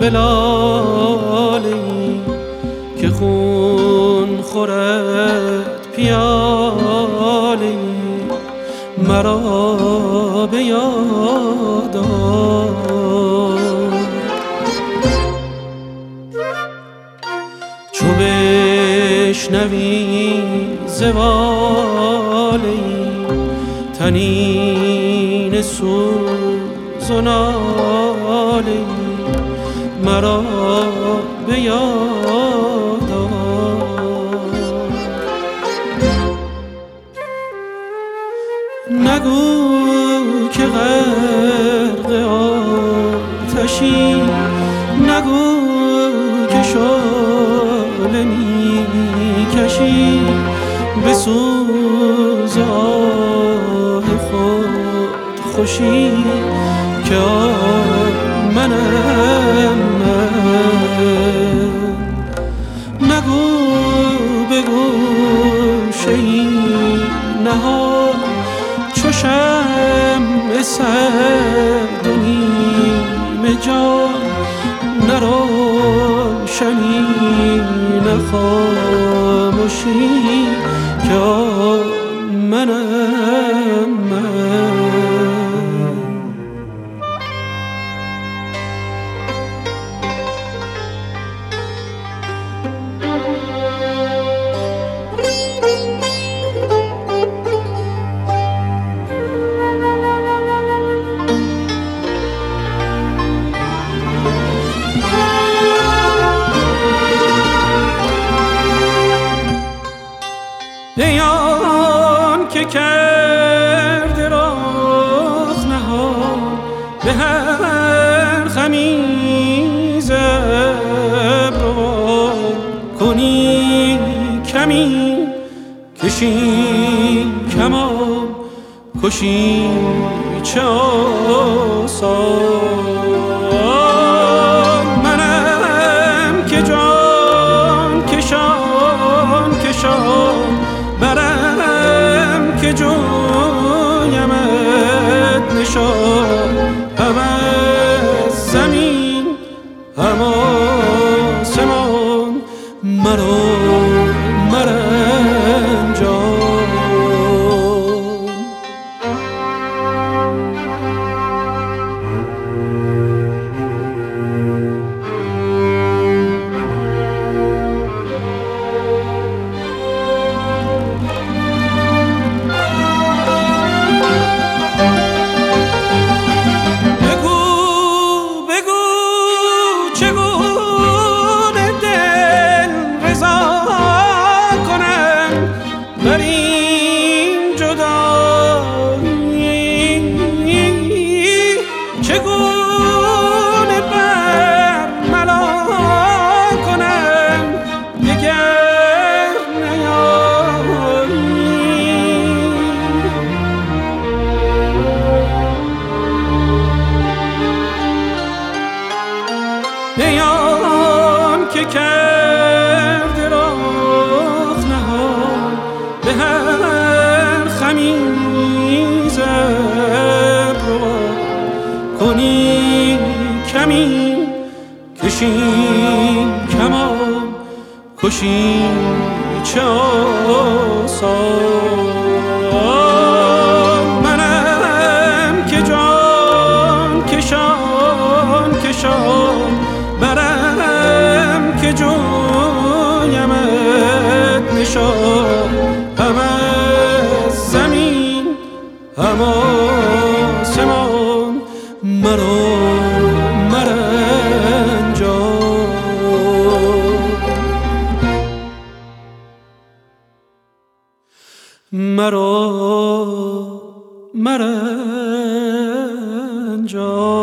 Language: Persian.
بلالی که خون خورد پیالی مرا به یاد آر. چو بشنوی زوالی تنین سوز و نالی مرا به یاد آر. نگو که غرق آتشی، نگو که شعله میکشی، بسوز آه خود خوشی که منم من. نگو به گوشه این نهاد چو شمع سرد و نیمه جان، نه روشنی نه خاموشی که منم من. دیان که کرده راه نهان به هر خمیز ابروان، کنی کمی کشی کمان، کشی چه آسان. منم که جان کشان کشان برم که جویمت نشان، هم از زمین هم آسمان مرا مرنجان. چگونه برملا کنم دگر نیایی. دیان که کرده راه نهان به هر خمیز ابروان، کنی کمی کشی کمان، کشی چه آسان. منم که جان کشان کشان برم که جویمت نشان، هم از زمین هم آسمان مرا مرنجان. مرا مرنجان.